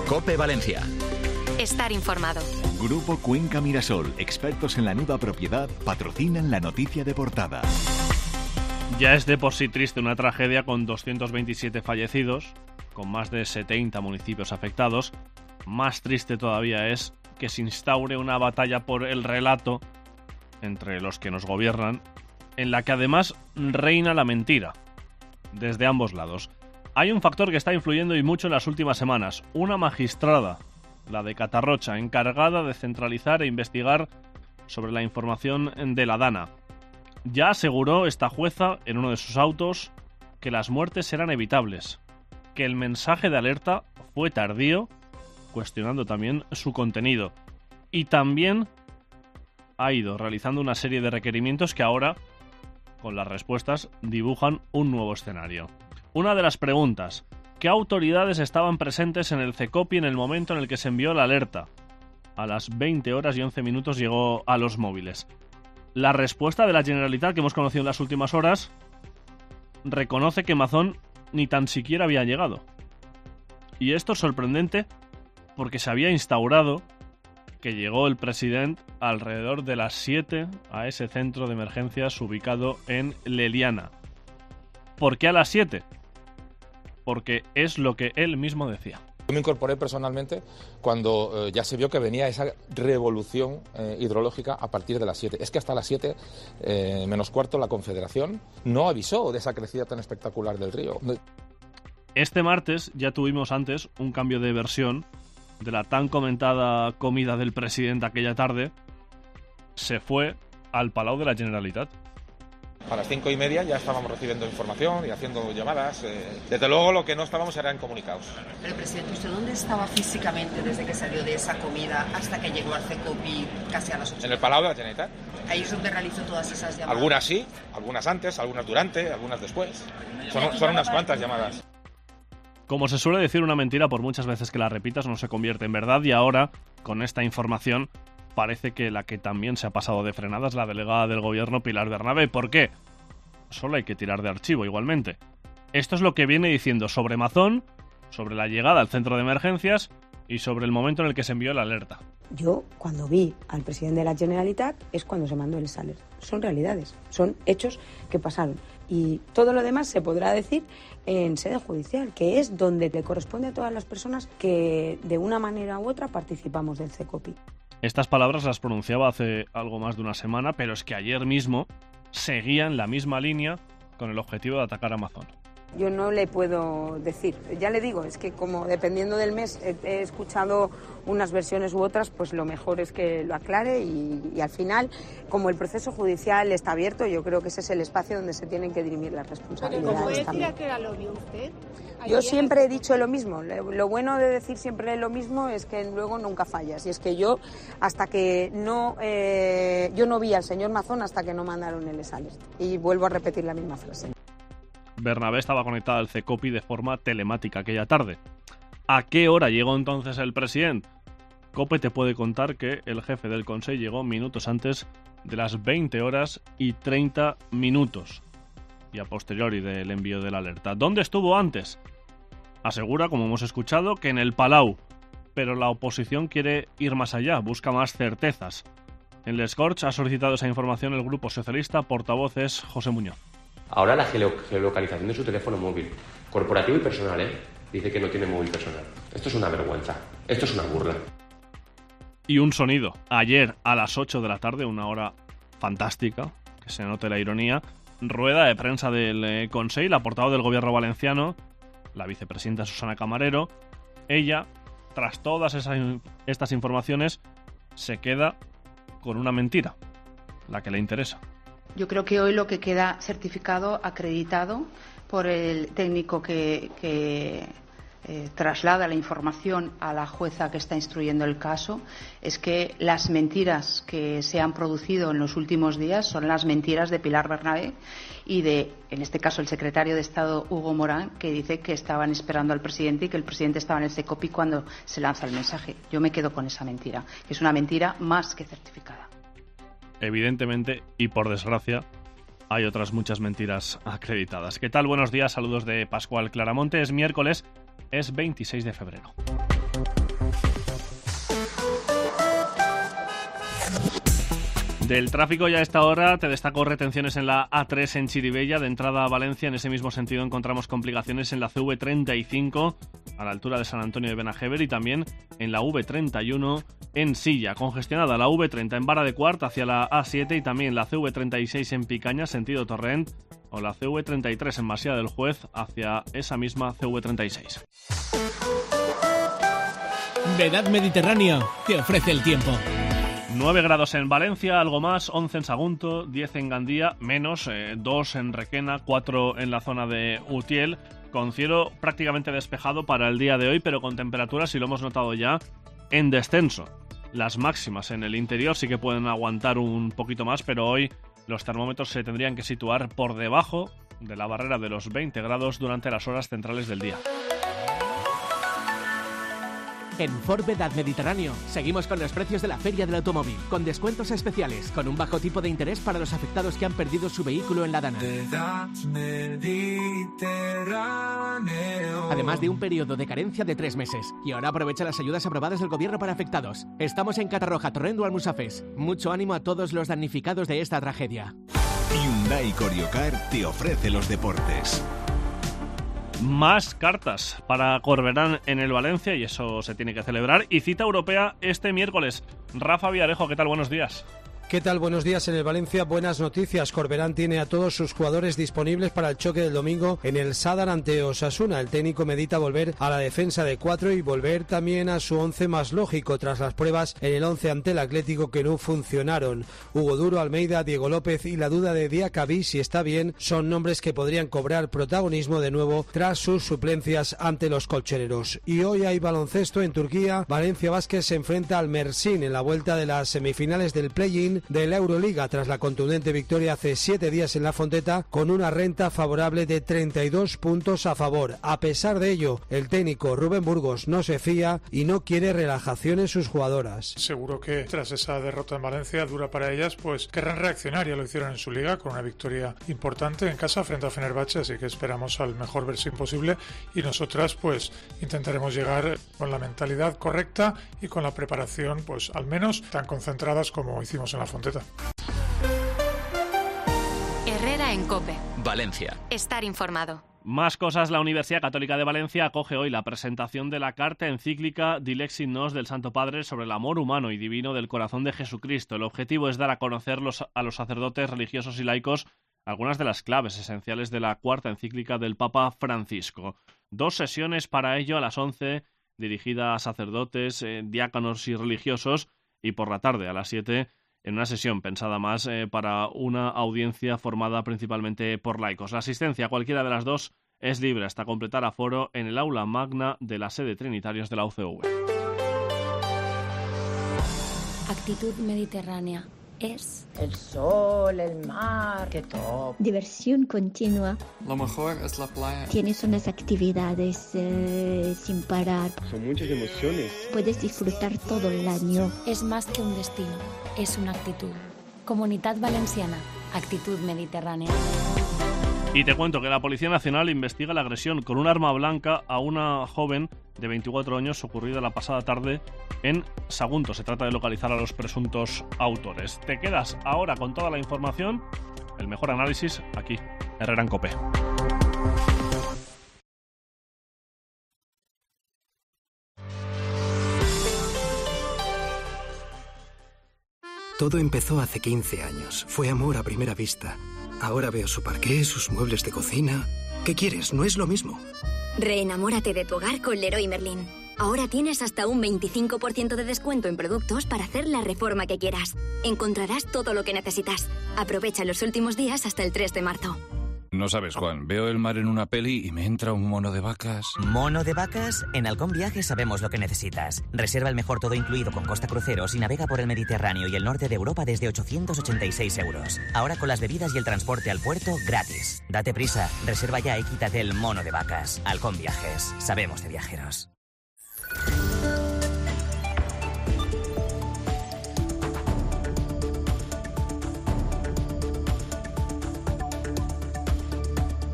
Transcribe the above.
COPE Valencia. Estar informado. Grupo Cuenca Mirasol, expertos en la nueva propiedad, patrocinan la noticia de portada. Ya es de por sí triste una tragedia con 227 fallecidos, con más de 70 municipios afectados. Más triste todavía es que se instaure una batalla por el relato entre los que nos gobiernan, en la que además reina la mentira, desde ambos lados. Hay un factor que está influyendo y mucho en las últimas semanas. Una magistrada, la de Catarrocha, encargada de centralizar e investigar sobre la información de la Dana. Ya aseguró esta jueza en uno de sus autos que las muertes eran evitables, que el mensaje de alerta fue tardío, cuestionando también su contenido. Y también ha ido realizando una serie de requerimientos que ahora, con las respuestas, dibujan un nuevo escenario. Una de las preguntas: ¿qué autoridades estaban presentes en el CECOPI en el momento en el que se envió la alerta? A las 20 horas y 11 minutos llegó a los móviles. La respuesta de la Generalitat que hemos conocido en las últimas horas reconoce que Mazón ni tan siquiera había llegado. Y esto es sorprendente porque se había instaurado que llegó el presidente alrededor de las 7 a ese centro de emergencias ubicado en Leliana. ¿Por qué a las 7? Porque es lo que él mismo decía. Yo me incorporé personalmente cuando ya se vio que venía esa revolución hidrológica a partir de las 7. Es que hasta las 7 menos cuarto la Confederación no avisó de esa crecida tan espectacular del río. Este martes ya tuvimos antes un cambio de versión de la tan comentada comida del presidente aquella tarde. Se fue al Palau de la Generalitat. A las 5:30 ya estábamos recibiendo información y haciendo llamadas. Desde luego lo que no estábamos era en comunicados. Pero, presidente, ¿usted dónde estaba físicamente desde que salió de esa comida hasta que llegó al CECOPI casi a las 8? En el Palau de la Generalitat. Ahí es donde realizó todas esas llamadas. Algunas sí, algunas antes, algunas durante, algunas después. Son unas cuantas llamadas. Como se suele decir, una mentira por muchas veces que la repitas no se convierte en verdad, y ahora, con esta información, parece que la que también se ha pasado de frenada es la delegada del gobierno, Pilar Bernabé. ¿Por qué? Solo hay que tirar de archivo igualmente. Esto es lo que viene diciendo sobre Mazón, sobre la llegada al centro de emergencias y sobre el momento en el que se envió la alerta. Yo, cuando vi al presidente de la Generalitat, es cuando se mandó el alerta. Son realidades, son hechos que pasaron. Y todo lo demás se podrá decir en sede judicial, que es donde le corresponde a todas las personas que de una manera u otra participamos del CECOPI. Estas palabras las pronunciaba hace algo más de una semana, pero es que ayer mismo seguía en la misma línea con el objetivo de atacar a Mazón. Yo no le puedo decir, ya le digo, es que como dependiendo del mes he escuchado unas versiones u otras, pues lo mejor es que lo aclare y al final, como el proceso judicial está abierto, yo creo que ese es el espacio donde se tienen que dirimir las responsabilidades también. ¿Que era lo vio usted? Yo siempre he dicho lo mismo, lo bueno de decir siempre lo mismo es que luego nunca fallas, y es que yo, hasta que yo no vi al señor Mazón hasta que no mandaron el alerta, y vuelvo a repetir la misma frase. Bernabé estaba conectada al CECOPI de forma telemática aquella tarde. ¿A qué hora llegó entonces el presidente? COPE te puede contar que el jefe del Consejo llegó minutos antes de las 20 horas y 30 minutos y a posteriori del envío de la alerta. ¿Dónde estuvo antes? Asegura, como hemos escuchado, que en el Palau, pero la oposición quiere ir más allá, busca más certezas. En Les Corts ha solicitado esa información el Grupo Socialista, portavoz es José Muñoz. Ahora la geolocalización de su teléfono móvil, corporativo y personal, dice que no tiene móvil personal. Esto es una vergüenza, esto es una burla. Y un sonido. Ayer a las 8 de la tarde, una hora fantástica, que se note la ironía, rueda de prensa del Consejo, la portavoz del gobierno valenciano, la vicepresidenta Susana Camarero. Ella, tras todas estas informaciones, se queda con una mentira, la que le interesa. Yo creo que hoy lo que queda certificado, acreditado por el técnico que traslada la información a la jueza que está instruyendo el caso, es que las mentiras que se han producido en los últimos días son las mentiras de Pilar Bernabé y de, en este caso, el secretario de Estado Hugo Morán, que dice que estaban esperando al presidente y que el presidente estaba en el CECOPI cuando se lanza el mensaje. Yo me quedo con esa mentira, que es una mentira más que certificada. Evidentemente, y por desgracia, hay otras muchas mentiras acreditadas. ¿Qué tal? Buenos días, saludos de Pascual Claramonte. Es miércoles, es 26 de febrero. Del tráfico ya a esta hora te destaco retenciones en la A3 en Chirivella, de entrada a Valencia. En ese mismo sentido encontramos complicaciones en la CV35 a la altura de San Antonio de Benajever y también en la V31 en Silla. Congestionada la V30 en Vara de Quart hacia la A7 y también la CV36 en Picaña, sentido Torrent, o la CV33 en Masía del Juez hacia esa misma CV36. Vedad Mediterráneo te ofrece el tiempo. 9 grados en Valencia, algo más, 11 en Sagunto, 10 en Gandía, menos 2 en Requena, 4 en la zona de Utiel, con cielo prácticamente despejado para el día de hoy, pero con temperaturas, y lo hemos notado ya, en descenso. Las máximas en el interior sí que pueden aguantar un poquito más, pero hoy los termómetros se tendrían que situar por debajo de la barrera de los 20 grados durante las horas centrales del día. En Ford Vedad Mediterráneo seguimos con los precios de la Feria del Automóvil, con descuentos especiales, con un bajo tipo de interés para los afectados que han perdido su vehículo en la Dana. Además de un periodo de carencia de 3 meses. Y ahora aprovecha las ayudas aprobadas del gobierno para afectados. Estamos en Catarroja, Torrent o Almusafes. Mucho ánimo a todos los damnificados de esta tragedia. Hyundai Coriocar te ofrece los deportes. Más cartas para Corberán en el Valencia, y eso se tiene que celebrar. Y cita europea este miércoles. Rafa Villarejo, ¿qué tal? Buenos días. ¿Qué tal? Buenos días en el Valencia. Buenas noticias. Corberán tiene a todos sus jugadores disponibles para el choque del domingo en el Sadar ante Osasuna. El técnico medita volver a la defensa de 4 y volver también a su 11 más lógico tras las pruebas en el 11 ante el Atlético que no funcionaron. Hugo Duro, Almeida, Diego López y la duda de Diacabí, si está bien, son nombres que podrían cobrar protagonismo de nuevo tras sus suplencias ante los colchoneros. Y hoy hay baloncesto en Turquía. Valencia Basket se enfrenta al Mersin en la vuelta de las semifinales del play-in de la Euroliga tras la contundente victoria hace 7 días en La Fonteta con una renta favorable de 32 puntos a favor. A pesar de ello, el técnico Rubén Burgos no se fía y no quiere relajación en sus jugadoras. Seguro que tras esa derrota en Valencia dura para ellas, pues querrán reaccionar. Ya lo hicieron en su liga con una victoria importante en casa frente a Fenerbahce, así que esperamos al mejor versión posible y nosotras pues intentaremos llegar con la mentalidad correcta y con la preparación pues al menos tan concentradas como hicimos en La Fonteta. Herrera en COPE. Valencia. Estar informado. Más cosas. La Universidad Católica de Valencia acoge hoy la presentación de la carta encíclica Dilexit Nos del Santo Padre sobre el amor humano y divino del corazón de Jesucristo. El objetivo es dar a conocer a los sacerdotes religiosos y laicos algunas de las claves esenciales de la cuarta encíclica del Papa Francisco. 2 sesiones para ello a las 11, dirigida a sacerdotes, diáconos y religiosos, y por la tarde a las 7, en una sesión pensada más para una audiencia formada principalmente por laicos. La asistencia a cualquiera de las 2 es libre hasta completar aforo en el aula magna de la sede Trinitarios de la UCV. Actitud mediterránea es el sol, el mar, qué top. Diversión continua. Lo mejor es la playa. Tienes unas actividades sin parar. Son muchas emociones. Puedes disfrutar todo el año. Es más que un destino, es una actitud. Comunidad Valenciana, actitud mediterránea. Y te cuento que la Policía Nacional investiga la agresión con un arma blanca a una joven de 24 años ocurrida la pasada tarde en Sagunto. Se trata de localizar a los presuntos autores. Te quedas ahora con toda la información, el mejor análisis aquí, Herrera en COPE. Todo empezó hace 15 años. Fue amor a primera vista. Ahora veo su parqué, sus muebles de cocina. ¿Qué quieres? No es lo mismo. Reenamórate de tu hogar con Leroy Merlin. Ahora tienes hasta un 25% de descuento en productos para hacer la reforma que quieras. Encontrarás todo lo que necesitas. Aprovecha los últimos días hasta el 3 de marzo. No sabes, Juan, veo el mar en una peli y me entra un mono de vacas. ¿Mono de vacas? En Halcón Viajes sabemos lo que necesitas. Reserva el mejor todo incluido con Costa Cruceros y navega por el Mediterráneo y el norte de Europa desde 886 euros. Ahora con las bebidas y el transporte al puerto gratis. Date prisa, reserva ya y quítate el mono de vacas. Halcón Viajes, sabemos de viajeros.